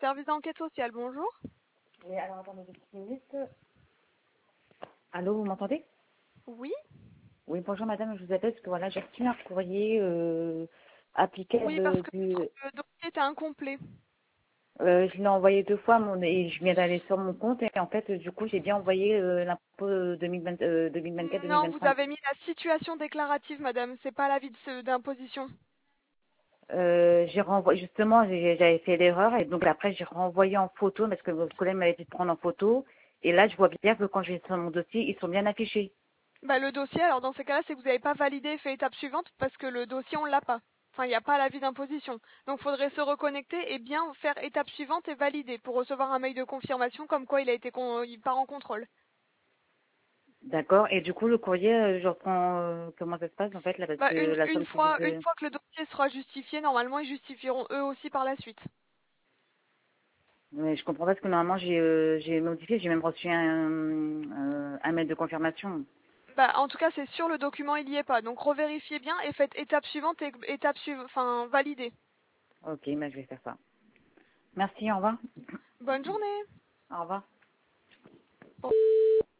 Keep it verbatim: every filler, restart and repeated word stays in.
service d'enquête sociale, bonjour. Oui, alors attendez deux petites minutes. Allô, vous m'entendez? Oui. Oui, bonjour madame, je vous appelle parce que voilà, j'ai reçu un courrier euh, Oui, parce applicable que du... le dossier était incomplet. Euh, je l'ai envoyé deux fois mon, et je viens d'aller sur mon compte et en fait, du coup, j'ai bien envoyé euh, l'impôt deux mille vingt, euh, Non, vous deux mille vingt-quatre-deux mille vingt-cinq. avez mis la situation déclarative, madame, c'est pas l'avis de- d'imposition. Euh, j'ai renvoyé, justement, j'ai- j'avais fait l'erreur et donc après, j'ai renvoyé en photo parce que votre collègue m'avait dit de prendre en photo. Et là, je vois bien que quand je vais sur mon dossier, ils sont bien affichés. Bah, le dossier, alors dans ces cas-là, c'est que vous n'avez pas validé et fait étape suivante parce que le dossier, on l'a pas. Enfin, il n'y a pas l'avis d'imposition. Donc, il faudrait se reconnecter et bien faire étape suivante et valider pour recevoir un mail de confirmation comme quoi il a été con... il part en contrôle. D'accord. Et du coup, le courrier, euh, je reprends euh, comment ça se passe en fait là parce Bah, que une, la une somme que j'ai fois, une de... fois que le dossier sera justifié, normalement, ils justifieront eux aussi par la suite. Mais je comprends pas parce que normalement j'ai euh, j'ai notifié, j'ai même reçu un euh, un mail de confirmation. Bah, en tout cas, c'est sur le document, il n'y est pas. Donc, revérifiez bien et faites étape suivante et étape suivante, enfin, validez. Ok, bah, je vais faire ça. Merci, au revoir. Bonne journée. Au revoir.